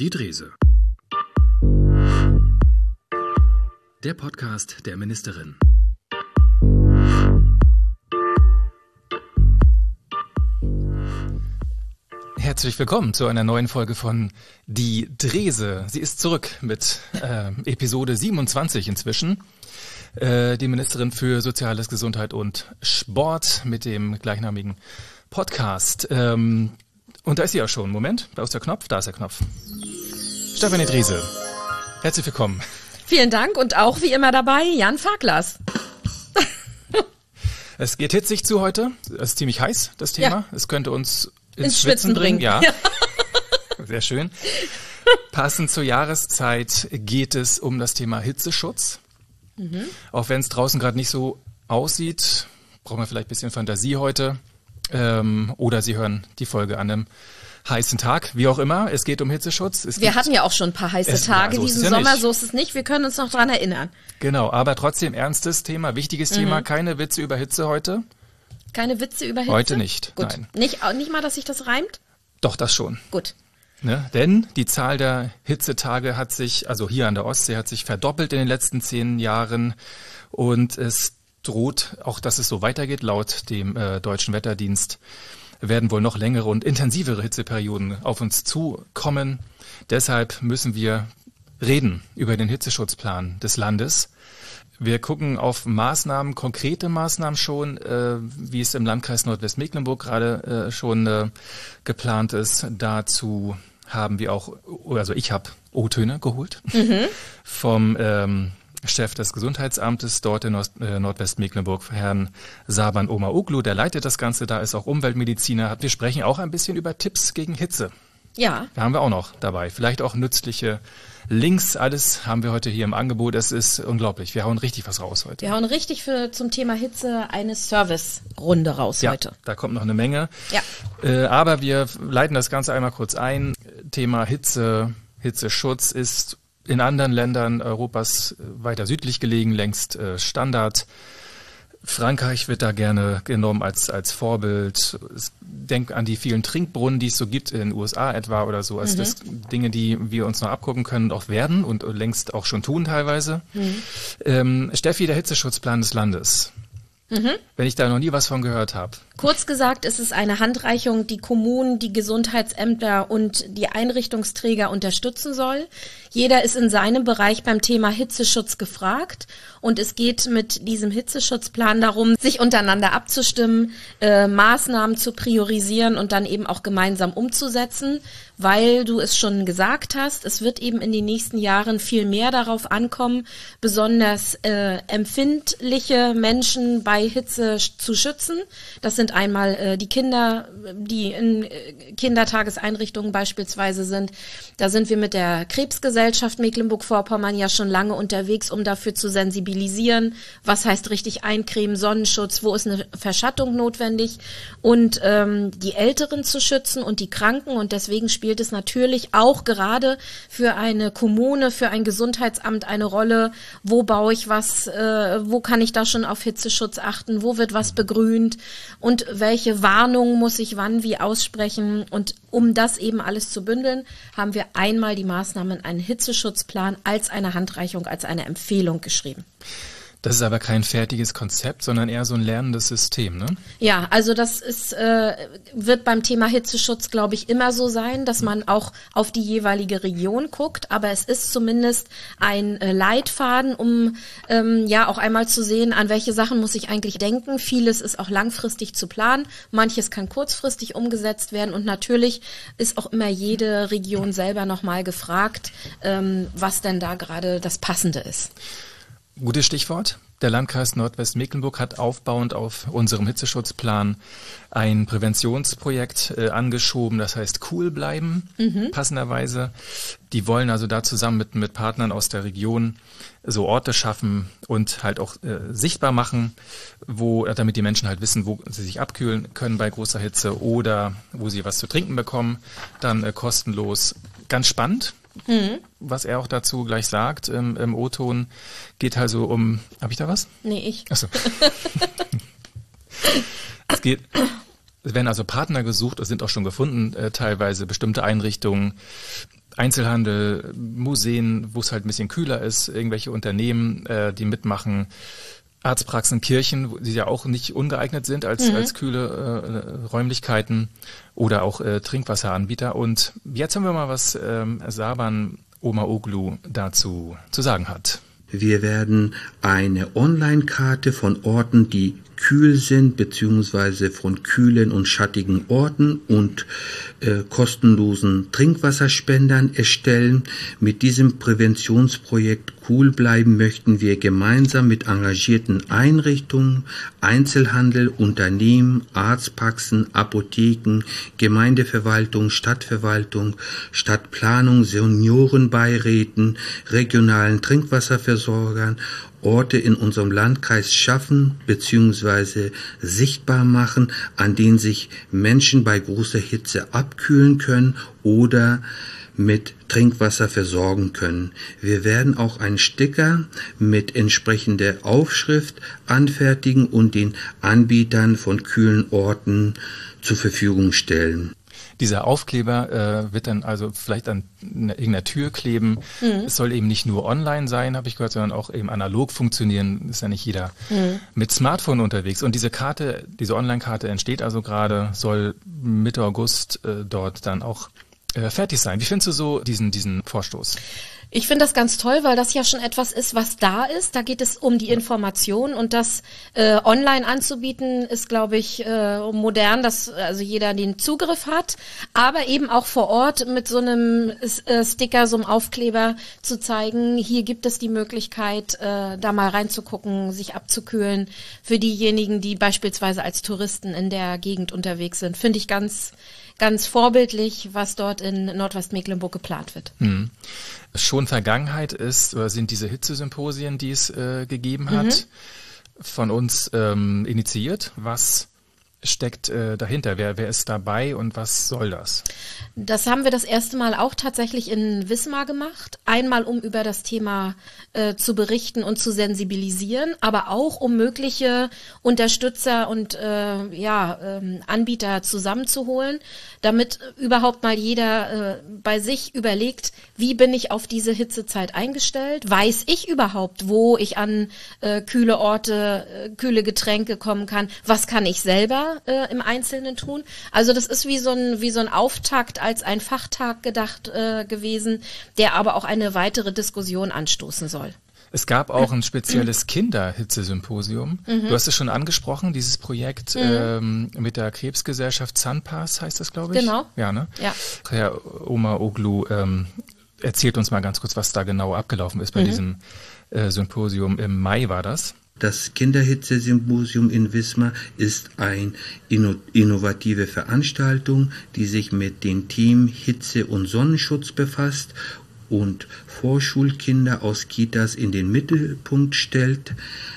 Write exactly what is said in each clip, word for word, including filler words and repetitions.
Die Drese. Der Podcast der Ministerin. Herzlich willkommen zu einer neuen Folge von Die Drese. Sie ist zurück mit äh, Episode siebenundzwanzig inzwischen. Äh, die Ministerin für Soziales, Gesundheit und Sport mit dem gleichnamigen Podcast. Ähm, und da ist sie ja schon. Moment, da ist der Knopf, da ist der Knopf. Stefanie Drese, herzlich willkommen. Vielen Dank und auch wie immer dabei Jan Farklas. Es geht hitzig zu heute. Es ist ziemlich heiß, das Thema. Ja. Es könnte uns ins, ins Schwitzen, Schwitzen bringen. bringen. Ja. Ja. Sehr schön. Passend zur Jahreszeit geht es um das Thema Hitzeschutz. Mhm. Auch wenn es draußen gerade nicht so aussieht, brauchen wir vielleicht ein bisschen Fantasie heute. Ähm, oder Sie hören die Folge an einem heißen Tag, wie auch immer. Es geht um Hitzeschutz. Es wir hatten ja auch schon ein paar heiße es, Tage ja, so diesen ja Sommer, nicht. so ist es nicht. Wir können uns noch dran erinnern. Genau, aber trotzdem ernstes Thema, wichtiges Mhm. Thema. Keine Witze über Hitze heute. Keine Witze über Hitze? Heute nicht, Gut. nein. Nicht, nicht mal, dass sich das reimt? Doch, das schon. Gut. Ne? Denn die Zahl der Hitzetage hat sich, also hier an der Ostsee, hat sich verdoppelt in den letzten zehn Jahren. Und es droht, auch dass es so weitergeht, laut dem äh, Deutschen Wetterdienst, werden wohl noch längere und intensivere Hitzeperioden auf uns zukommen. Deshalb müssen wir reden über den Hitzeschutzplan des Landes. Wir gucken auf Maßnahmen, konkrete Maßnahmen schon, äh, wie es im Landkreis Nordwestmecklenburg gerade äh, schon äh, geplant ist. Dazu haben wir auch, also ich habe O-Töne geholt mhm. vom ähm, Chef des Gesundheitsamtes dort in Nord- äh, Nordwestmecklenburg, Herrn Saban Omaoglu, der leitet das Ganze, da ist auch Umweltmediziner. Wir sprechen auch ein bisschen über Tipps gegen Hitze. Ja. Da haben wir auch noch dabei. Vielleicht auch nützliche Links, alles haben wir heute hier im Angebot. Es ist unglaublich. Wir hauen richtig was raus heute. Wir hauen richtig für zum Thema Hitze eine Service-Runde raus ja, heute. Da kommt noch eine Menge. Ja. Äh, aber wir leiten das Ganze einmal kurz ein. Thema Hitze, Hitzeschutz ist in anderen Ländern Europas weiter südlich gelegen, längst äh, Standard. Frankreich wird da gerne genommen als als Vorbild. Denk an die vielen Trinkbrunnen, die es so gibt in den U S A etwa oder so. Also mhm. das Dinge, die wir uns noch abgucken können und auch werden und längst auch schon tun teilweise. Mhm. Ähm, Steffi, der Hitzeschutzplan des Landes. Mhm. Wenn ich da noch nie was von gehört habe. Kurz gesagt, ist es eine Handreichung, die Kommunen, die Gesundheitsämter und die Einrichtungsträger unterstützen soll. Jeder ist in seinem Bereich beim Thema Hitzeschutz gefragt und es geht mit diesem Hitzeschutzplan darum, sich untereinander abzustimmen, äh, Maßnahmen zu priorisieren und dann eben auch gemeinsam umzusetzen, weil du es schon gesagt hast, es wird eben in den nächsten Jahren viel mehr darauf ankommen, besonders äh, empfindliche Menschen bei Hitze sch- zu schützen. Das sind einmal äh, die Kinder, die in äh, Kindertageseinrichtungen beispielsweise sind. Da sind wir mit der Krebsgesellschaft Mecklenburg-Vorpommern ja schon lange unterwegs, um dafür zu sensibilisieren. Was heißt richtig eincremen, Sonnenschutz, wo ist eine Verschattung notwendig und ähm, die Älteren zu schützen und die Kranken. Und deswegen spielt es natürlich auch gerade für eine Kommune, für ein Gesundheitsamt eine Rolle, wo baue ich was, äh, wo kann ich da schon auf Hitzeschutz achten, wo wird was begrünt und welche Warnungen muss ich wann wie aussprechen. Und um das eben alles zu bündeln, haben wir einmal die Maßnahmen, einen Hitzeschutzplan als eine Handreichung, als eine Empfehlung geschrieben. Das ist aber kein fertiges Konzept, sondern eher so ein lernendes System, ne? Ja, also das ist äh, wird beim Thema Hitzeschutz, glaube ich, immer so sein, dass man auch auf die jeweilige Region guckt. Aber es ist zumindest ein äh, Leitfaden, um ähm, ja auch einmal zu sehen, an welche Sachen muss ich eigentlich denken. Vieles ist auch langfristig zu planen, manches kann kurzfristig umgesetzt werden. Und natürlich ist auch immer jede Region selber nochmal gefragt, ähm, was denn da gerade das Passende ist. Gutes Stichwort. Der Landkreis Nordwestmecklenburg hat aufbauend auf unserem Hitzeschutzplan ein Präventionsprojekt äh, angeschoben, das heißt Cool bleiben, mhm. passenderweise. Die wollen also da zusammen mit, mit Partnern aus der Region so Orte schaffen und halt auch äh, sichtbar machen, wo, damit die Menschen halt wissen, wo sie sich abkühlen können bei großer Hitze oder wo sie was zu trinken bekommen, dann äh, kostenlos. Ganz spannend. Mhm. Was er auch dazu gleich sagt im, im O-Ton, geht also um, habe ich da was? Nee, ich. Achso. Es geht, es werden also Partner gesucht, es sind auch schon gefunden, äh, teilweise bestimmte Einrichtungen, Einzelhandel, Museen, wo es halt ein bisschen kühler ist, irgendwelche Unternehmen, äh, die mitmachen, Arztpraxen, Kirchen, die ja auch nicht ungeeignet sind als, mhm. als kühle äh, Räumlichkeiten oder auch äh, Trinkwasseranbieter. Und jetzt haben wir mal, was ähm, Saban Omaoglu dazu zu sagen hat. Wir werden eine Online-Karte von Orten, die kühl sind, beziehungsweise von kühlen und schattigen Orten und äh, kostenlosen Trinkwasserspendern erstellen. Mit diesem Präventionsprojekt Cool bleiben möchten wir gemeinsam mit engagierten Einrichtungen, Einzelhandel, Unternehmen, Arztpraxen, Apotheken, Gemeindeverwaltung, Stadtverwaltung, Stadtplanung, Seniorenbeiräten, regionalen Trinkwasserversorgern Orte in unserem Landkreis schaffen bzw. sichtbar machen, an denen sich Menschen bei großer Hitze abkühlen können oder mit Trinkwasser versorgen können. Wir werden auch einen Sticker mit entsprechender Aufschrift anfertigen und den Anbietern von kühlen Orten zur Verfügung stellen. Dieser Aufkleber äh, wird dann also vielleicht an irgendeiner Tür kleben. Mhm. Es soll eben nicht nur online sein, habe ich gehört, sondern auch eben analog funktionieren. Ist ja nicht jeder mhm. mit Smartphone unterwegs. Und diese Karte, diese Online-Karte entsteht also gerade, soll Mitte August äh, dort dann auch äh, fertig sein. Wie findest du so diesen, diesen Vorstoß? Ich finde das ganz toll, weil das ja schon etwas ist, was da ist. Da geht es um die Information und das äh, online anzubieten ist, glaube ich, äh, modern, dass also jeder den Zugriff hat, aber eben auch vor Ort mit so einem äh, Sticker, so einem Aufkleber zu zeigen, hier gibt es die Möglichkeit, äh, da mal reinzugucken, sich abzukühlen für diejenigen, die beispielsweise als Touristen in der Gegend unterwegs sind. Finde ich ganz ganz vorbildlich, was dort in Nordwestmecklenburg geplant wird. Hm. Schon Vergangenheit ist, oder sind diese Hitzesymposien, die es äh, gegeben hat, mhm. von uns ähm, initiiert. Was steckt äh, dahinter? Wer, wer ist dabei und was soll das? Das haben wir das erste Mal auch tatsächlich in Wismar gemacht. Einmal, um über das Thema äh, zu berichten und zu sensibilisieren, aber auch, um mögliche Unterstützer und äh, ja, ähm, Anbieter zusammenzuholen, damit überhaupt mal jeder äh, bei sich überlegt, wie bin ich auf diese Hitzezeit eingestellt? Weiß ich überhaupt, wo ich an äh, kühle Orte, äh, kühle Getränke kommen kann? Was kann ich selber Äh, im Einzelnen tun. Also das ist wie so ein wie so ein Auftakt als ein Fachtag gedacht äh, gewesen, der aber auch eine weitere Diskussion anstoßen soll. Es gab auch ein spezielles Kinderhitzesymposium. Mhm. Du hast es schon angesprochen, dieses Projekt mhm. ähm, mit der Krebsgesellschaft Sunpass heißt das, glaube ich. Genau. Ja, ne? Ja. Herr Omaoglu ähm, erzählt uns mal ganz kurz, was da genau abgelaufen ist bei mhm. diesem äh, Symposium. Im Mai war das. Das Kinderhitzesymposium in Wismar ist eine innovative Veranstaltung, die sich mit den Themen Hitze und Sonnenschutz befasst und Vorschulkinder aus Kitas in den Mittelpunkt stellt.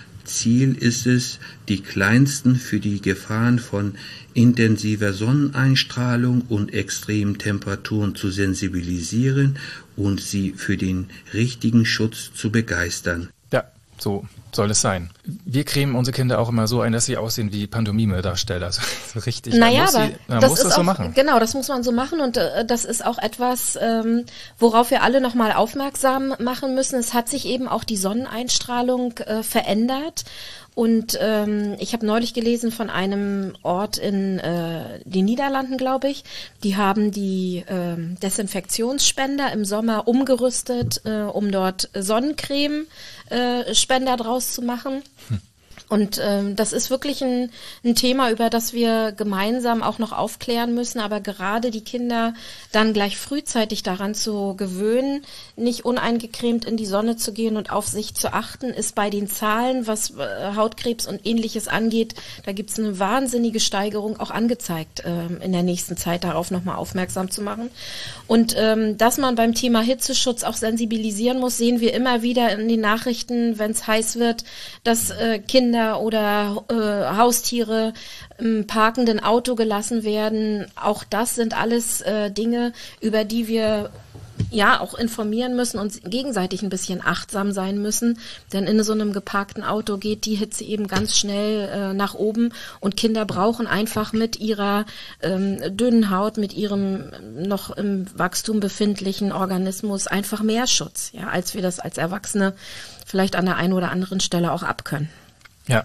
Ziel ist es, die Kleinsten für die Gefahren von intensiver Sonneneinstrahlung und extremen Temperaturen zu sensibilisieren und sie für den richtigen Schutz zu begeistern. Ja, so soll es sein. Wir cremen unsere Kinder auch immer so ein, dass sie aussehen wie Pantomime-Darsteller. Also, so richtig. Naja, muss aber sie, man das muss ist das auch, so machen. Genau, das muss man so machen und äh, das ist auch etwas, ähm, worauf wir alle nochmal aufmerksam machen müssen. Es hat sich eben auch die Sonneneinstrahlung äh, verändert. Und ähm, ich habe neulich gelesen von einem Ort in äh, den Niederlanden, glaube ich. Die haben die äh, Desinfektionsspender im Sommer umgerüstet, äh, um dort Sonnencreme-Spender äh, draus zu machen. Hm. Und ähm, das ist wirklich ein, ein Thema, über das wir gemeinsam auch noch aufklären müssen. Aber gerade die Kinder dann gleich frühzeitig daran zu gewöhnen, nicht uneingecremt in die Sonne zu gehen und auf sich zu achten, ist bei den Zahlen, was äh, Hautkrebs und Ähnliches angeht, da gibt es eine wahnsinnige Steigerung auch angezeigt, ähm, in der nächsten Zeit darauf nochmal aufmerksam zu machen. Und ähm, dass man beim Thema Hitzeschutz auch sensibilisieren muss, sehen wir immer wieder in den Nachrichten, wenn es heiß wird, dass äh, Kinder oder äh, Haustiere im parkenden Auto gelassen werden. Auch das sind alles äh, Dinge, über die wir ja auch informieren müssen und gegenseitig ein bisschen achtsam sein müssen, denn in so einem geparkten Auto geht die Hitze eben ganz schnell äh, nach oben und Kinder brauchen einfach mit ihrer ähm, dünnen Haut, mit ihrem noch im Wachstum befindlichen Organismus einfach mehr Schutz, ja, als wir das als Erwachsene vielleicht an der einen oder anderen Stelle auch abkönnen. Ja,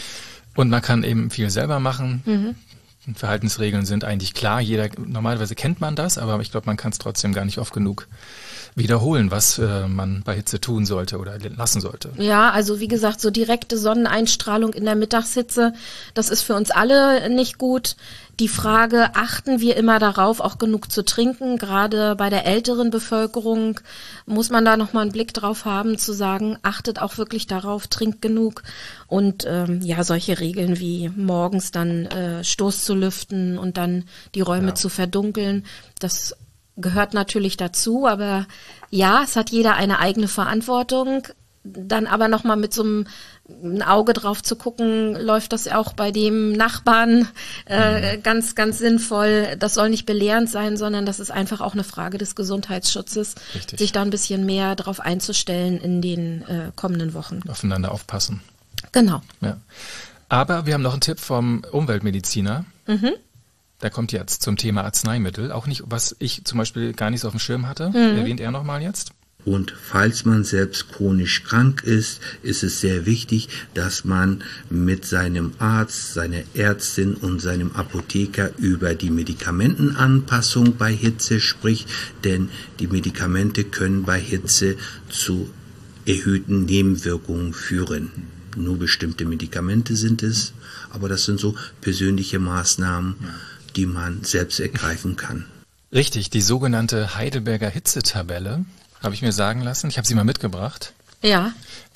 und man kann eben viel selber machen. Mhm. Verhaltensregeln sind eigentlich klar. Jeder, normalerweise kennt man das, aber ich glaube, man kann es trotzdem gar nicht oft genug wiederholen, was äh, man bei Hitze tun sollte oder lassen sollte. Ja, also wie gesagt, so direkte Sonneneinstrahlung in der Mittagshitze, das ist für uns alle nicht gut. Die Frage, achten wir immer darauf, auch genug zu trinken? Gerade bei der älteren Bevölkerung muss man da nochmal einen Blick drauf haben, zu sagen, achtet auch wirklich darauf, trinkt genug. Und ähm, ja, solche Regeln wie morgens dann äh, Stoß zu lüften und dann die Räume ja. zu verdunkeln, das gehört natürlich dazu. Aber ja, es hat jeder eine eigene Verantwortung. Dann aber nochmal mit so einem ein Auge drauf zu gucken, läuft das auch bei dem Nachbarn äh, mhm. ganz, ganz sinnvoll. Das soll nicht belehrend sein, sondern das ist einfach auch eine Frage des Gesundheitsschutzes, Richtig. sich da ein bisschen mehr drauf einzustellen in den äh, kommenden Wochen. Aufeinander aufpassen. Genau. Ja. Aber wir haben noch einen Tipp vom Umweltmediziner. Mhm. Der kommt jetzt zum Thema Arzneimittel. Auch nicht, was ich zum Beispiel gar nicht so auf dem Schirm hatte. Mhm. Erwähnt er nochmal jetzt. Und falls man selbst chronisch krank ist, ist es sehr wichtig, dass man mit seinem Arzt, seiner Ärztin und seinem Apotheker über die Medikamentenanpassung bei Hitze spricht, denn die Medikamente können bei Hitze zu erhöhten Nebenwirkungen führen. Nur bestimmte Medikamente sind es, aber das sind so persönliche Maßnahmen, die man selbst ergreifen kann. Richtig, die sogenannte Heidelberger Hitzetabelle. Habe ich mir sagen lassen. Ich habe sie mal mitgebracht. Ja.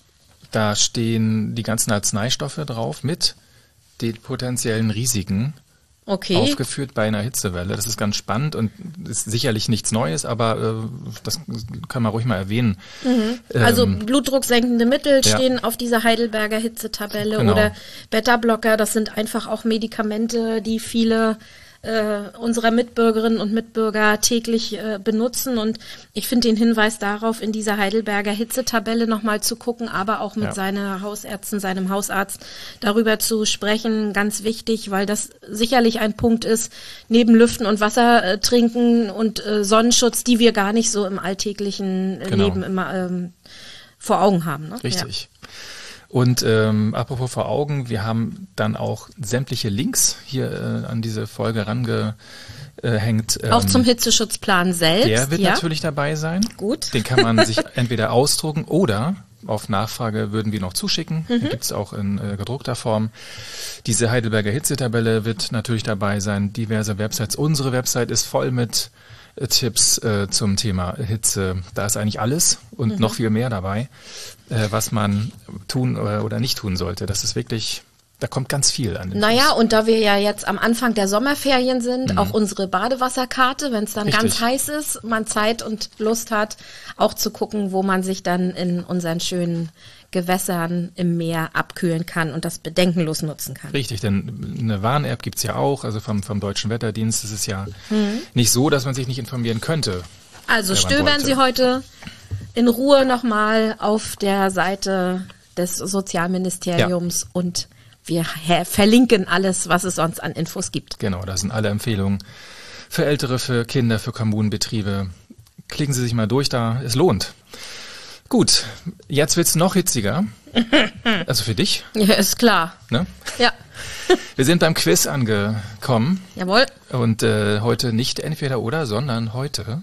Da stehen die ganzen Arzneistoffe drauf mit den potenziellen Risiken okay. aufgeführt bei einer Hitzewelle. Das ist ganz spannend und ist sicherlich nichts Neues, aber äh, das kann man ruhig mal erwähnen. Mhm. Also ähm, blutdrucksenkende Mittel ja. stehen auf dieser Heidelberger Hitzetabelle genau. oder Beta-Blocker. Das sind einfach auch Medikamente, die viele Äh, unserer Mitbürgerinnen und Mitbürger täglich äh, benutzen und ich finde den Hinweis darauf, in dieser Heidelberger Hitzetabelle nochmal zu gucken, aber auch mit ja. seiner Hausärztin, seinem Hausarzt darüber zu sprechen, ganz wichtig, weil das sicherlich ein Punkt ist, neben Lüften und Wasser äh, trinken und äh, Sonnenschutz, die wir gar nicht so im alltäglichen äh, genau. Leben immer ähm, vor Augen haben. Ne? Richtig. Ja. Und ähm, apropos vor Augen, wir haben dann auch sämtliche Links hier äh, an diese Folge rangehängt. Ähm, auch zum Hitzeschutzplan selbst. Der wird ja. natürlich dabei sein. Gut. Den kann man sich entweder ausdrucken oder auf Nachfrage würden wir noch zuschicken. Mhm. Den gibt es auch in äh, gedruckter Form. Diese Heidelberger Hitzetabelle wird natürlich dabei sein. Diverse Websites. Unsere Website ist voll mit Tipps äh, zum Thema Hitze. Da ist eigentlich alles und mhm. noch viel mehr dabei, äh, was man tun äh, oder nicht tun sollte. Das ist wirklich, da kommt ganz viel an den Naja, Fuß. Und da wir ja jetzt am Anfang der Sommerferien sind, mhm. auch unsere Badewasserkarte, wenn es dann Richtig. ganz heiß ist, man Zeit und Lust hat, auch zu gucken, wo man sich dann in unseren schönen Gewässern im Meer abkühlen kann und das bedenkenlos nutzen kann. Richtig, denn eine Warn-App gibt's ja auch, also vom, vom Deutschen Wetterdienst. Es ist ja mhm. nicht so, dass man sich nicht informieren könnte. Also stöbern Sie heute in Ruhe nochmal auf der Seite des Sozialministeriums ja. und wir verlinken alles, was es sonst an Infos gibt. Genau, da sind alle Empfehlungen für Ältere, für Kinder, für Kommunenbetriebe. Klicken Sie sich mal durch, da es lohnt. Gut, jetzt wird's noch hitziger. Also für dich. Ja, ist klar. Ne? Ja. Wir sind beim Quiz angekommen. Jawohl. Und äh, heute nicht entweder oder, sondern heute.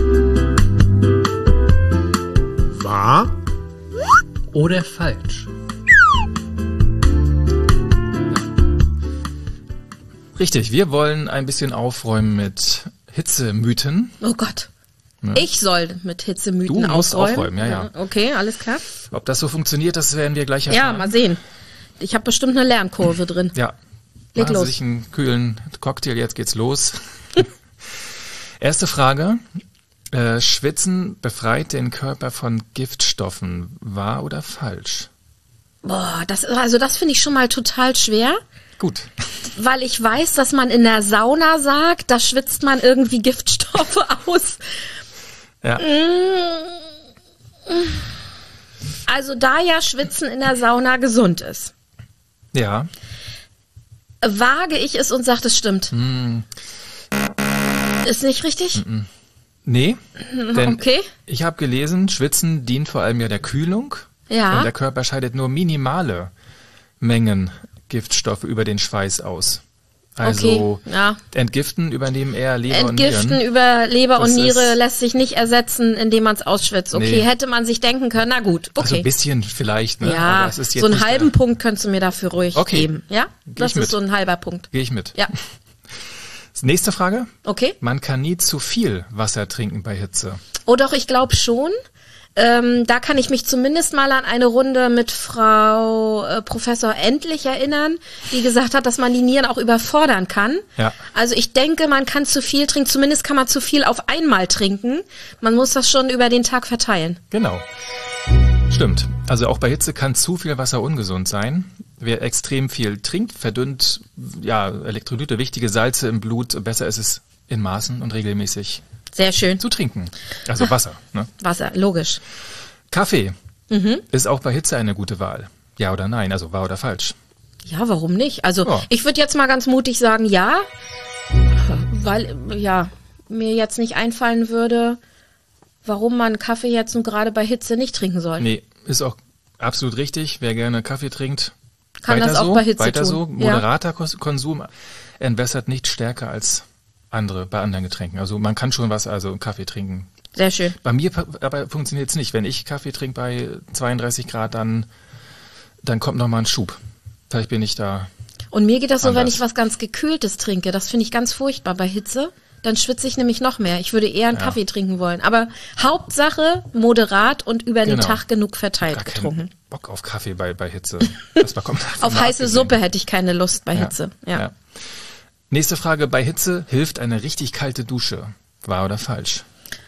Wahr oder falsch? Richtig, wir wollen ein bisschen aufräumen mit Hitzemythen. Oh Gott. Ja. Ich soll mit Hitzemythen du musst aufräumen. aufräumen. Ja, ja. Okay, alles klar. Ob das so funktioniert, das werden wir gleich erfahren. Ja, mal sehen. Ich habe bestimmt eine Lernkurve drin. Ja. Leg Machen los. Sie sich einen kühlen Cocktail, jetzt geht's los. Erste Frage. Äh, Schwitzen befreit den Körper von Giftstoffen. Wahr oder falsch? Boah, das, also das finde ich schon mal total schwer. Gut. Weil ich weiß, dass man in der Sauna sagt, da schwitzt man irgendwie Giftstoffe aus. Ja. Also da ja Schwitzen in der Sauna gesund ist, Ja. wage ich es und sage, es stimmt. Mm. Ist nicht richtig? Nee, denn Okay. ich habe gelesen, Schwitzen dient vor allem ja der Kühlung. Ja. Und der Körper scheidet nur minimale Mengen Giftstoffe über den Schweiß aus. Also Okay, ja. entgiften übernehmen eher Leber Entgiften und Nieren. über Leber Das und Niere ist- lässt sich nicht ersetzen, indem man es ausschwitzt. Okay, Nee. hätte man sich denken können, na gut, Also okay. ein bisschen vielleicht, ne? Ja, Aber es ist jetzt so einen nicht halben der- Punkt könntest du mir dafür ruhig Okay. geben. Ja, Geh das ich ist mit. so ein halber Punkt. Gehe ich mit. Ja, Nächste Frage. okay. Man kann nie zu viel Wasser trinken bei Hitze. Oh doch, ich glaube schon. Ähm, da kann ich mich zumindest mal an eine Runde mit Frau äh, Professor Endlich erinnern, die gesagt hat, dass man die Nieren auch überfordern kann. Ja. Also ich denke, man kann zu viel trinken, zumindest kann man zu viel auf einmal trinken. Man muss das schon über den Tag verteilen. Genau. Stimmt. Also auch bei Hitze kann zu viel Wasser ungesund sein. Wer extrem viel trinkt, verdünnt ja Elektrolyte, wichtige Salze im Blut. Besser ist es in Maßen und regelmäßig Sehr schön. zu trinken. Also Wasser. Ne? Wasser, logisch. Kaffee Mhm. ist auch bei Hitze eine gute Wahl. Ja oder nein? Also wahr oder falsch? Ja, warum nicht? Also Ja. ich würde jetzt mal ganz mutig sagen, ja, weil ja mir jetzt nicht einfallen würde, warum man Kaffee jetzt nun gerade bei Hitze nicht trinken soll. Nee, ist auch absolut richtig. Wer gerne Kaffee trinkt, Kann weiter das auch so, bei Hitze weiter tun. so. Ja. Moderater Kos- Konsum entwässert nicht stärker als andere bei anderen Getränken. Also man kann schon was, also Kaffee trinken. Sehr schön. Bei mir pa- aber funktioniert es nicht. Wenn ich Kaffee trinke bei zweiunddreißig Grad, dann, dann kommt noch mal ein Schub. Vielleicht bin ich da. Und mir geht das so, wenn Anders. ich was ganz Gekühltes trinke. Das finde ich ganz furchtbar bei Hitze. Dann schwitze ich nämlich noch mehr. Ich würde eher einen Ja. Kaffee trinken wollen. Aber Hauptsache moderat und über den Genau. Tag genug verteilt Gar keinen getrunken. Bock auf Kaffee bei, bei Hitze. Das bekommt Auf mal heiße abgesehen. Suppe hätte ich keine Lust bei Hitze. Ja. Ja. Nächste Frage. Bei Hitze hilft eine richtig kalte Dusche. Wahr oder falsch?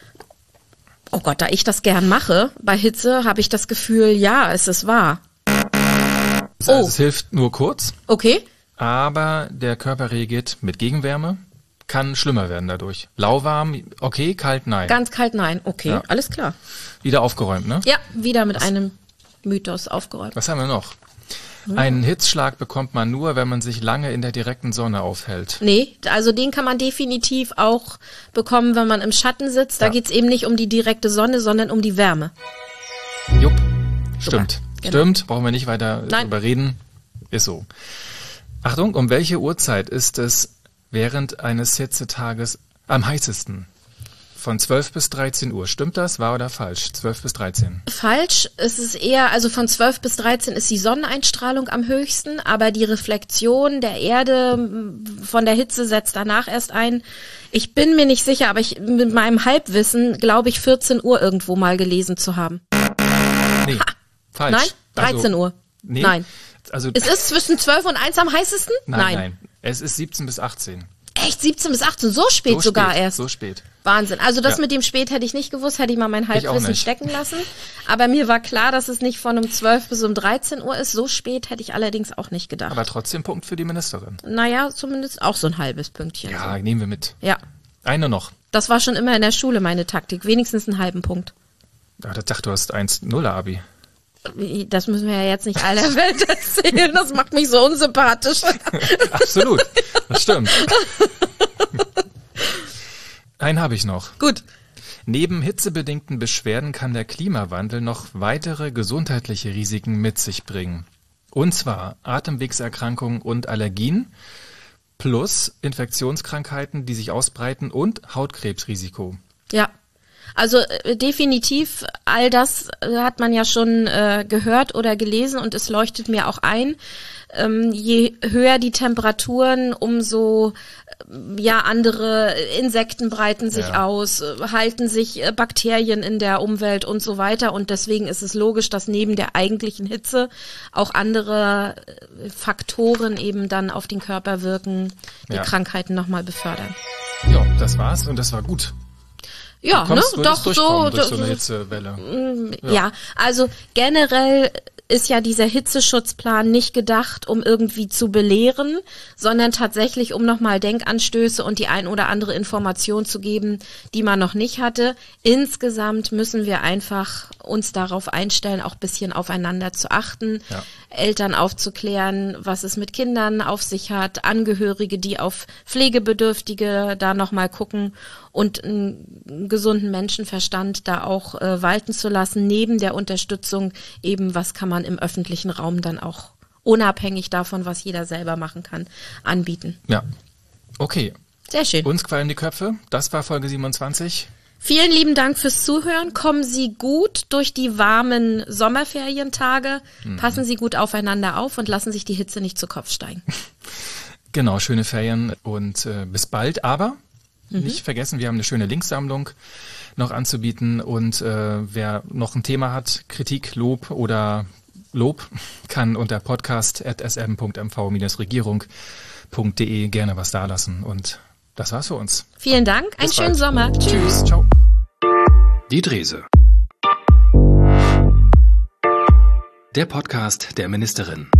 Oh Gott, da ich das gern mache, bei Hitze habe ich das Gefühl, ja, es ist wahr. Also Oh. es hilft nur kurz, Okay? aber der Körper reagiert mit Gegenwärme. Kann schlimmer werden dadurch. Lauwarm, okay, kalt, nein. Ganz kalt, nein. Okay, Ja. alles klar. Wieder aufgeräumt, ne? Ja, wieder mit einem Mythos aufgeräumt. Was haben wir noch? Einen Hitzschlag bekommt man nur, wenn man sich lange in der direkten Sonne aufhält. Nee, also den kann man definitiv auch bekommen, wenn man im Schatten sitzt. Da Ja. geht's eben nicht um die direkte Sonne, sondern um die Wärme. Jupp, stimmt. Genau. Stimmt, brauchen wir nicht weiter Nein. drüber reden. Ist so. Achtung, um welche Uhrzeit ist es während eines Hitzetages am heißesten? Von zwölf bis dreizehn Uhr. Stimmt das? Wahr oder falsch? zwölf bis dreizehn. Falsch, es ist eher, also von zwölf bis dreizehn ist die Sonneneinstrahlung am höchsten, aber die Reflexion der Erde m, von der Hitze setzt danach erst ein. Ich bin mir nicht sicher, aber ich mit meinem Halbwissen glaube ich vierzehn Uhr irgendwo mal gelesen zu haben. Nee, falsch. Nein? dreizehn Also, Uhr. Nee. Nein. Also, Es ist zwischen zwölf und eins am heißesten? nein, nein. Es ist siebzehn bis achtzehn. Echt, siebzehn bis achtzehn, so spät So sogar spät, erst. So spät. Wahnsinn. Also das Ja. mit dem spät hätte ich nicht gewusst, hätte ich mal mein Ich auch Halbwissen nicht. stecken lassen. Aber mir war klar, dass es nicht von um zwölf bis um dreizehn Uhr ist. So spät hätte ich allerdings auch nicht gedacht. Aber trotzdem Punkt für die Ministerin. Naja, zumindest auch so ein halbes Pünktchen. Ja, nehmen wir mit. Ja, Eine noch. das war schon immer in der Schule meine Taktik. Wenigstens einen halben Punkt. Ah, ich dachte, du hast eins Komma null Abi. Das müssen wir ja jetzt nicht aller Welt erzählen. Das macht mich so unsympathisch. Absolut. Das stimmt. Einen habe ich noch. Gut. Neben hitzebedingten Beschwerden kann der Klimawandel noch weitere gesundheitliche Risiken mit sich bringen. Und zwar Atemwegserkrankungen und Allergien plus Infektionskrankheiten, die sich ausbreiten und Hautkrebsrisiko. Ja. Also äh, definitiv, all das äh, hat man ja schon äh, gehört oder gelesen und es leuchtet mir auch ein. Ähm, je höher die Temperaturen, umso äh, ja andere Insekten breiten sich Ja. aus, äh, halten sich äh, Bakterien in der Umwelt und so weiter. Und deswegen ist es logisch, dass neben der eigentlichen Hitze auch andere äh, Faktoren eben dann auf den Körper wirken, die Ja. Krankheiten nochmal befördern. Ja, das war's und das war gut. Ja, du kommst, ne, doch doch so durch so eine Hitzewelle. Ja. ja, also generell ist ja dieser Hitzeschutzplan nicht gedacht, um irgendwie zu belehren, sondern tatsächlich, um nochmal Denkanstöße und die ein oder andere Information zu geben, die man noch nicht hatte. Insgesamt müssen wir einfach uns darauf einstellen, auch ein bisschen aufeinander zu achten, ja. Eltern aufzuklären, was es mit Kindern auf sich hat, Angehörige, die auf Pflegebedürftige da nochmal gucken und einen gesunden Menschenverstand da auch äh, walten zu lassen, neben der Unterstützung eben, was kann man im öffentlichen Raum dann auch unabhängig davon, was jeder selber machen kann, anbieten. Ja, okay. Sehr schön. Uns qualmen die Köpfe. Das war Folge siebenundzwanzig. Vielen lieben Dank fürs Zuhören. Kommen Sie gut durch die warmen Sommerferientage. Mhm. Passen Sie gut aufeinander auf und lassen sich die Hitze nicht zu Kopf steigen. Genau, schöne Ferien und äh, bis bald. Aber mhm. nicht vergessen, wir haben eine schöne Linksammlung noch anzubieten. Und äh, wer noch ein Thema hat, Kritik, Lob oder Lob, kann unter podcast at s m punkt m v dash regierung punkt d e gerne was dalassen. Und das war's für uns. Vielen Dank, einen schönen Sommer. Tschüss. Tschüss, ciao. Die Drese. Der Podcast der Ministerin.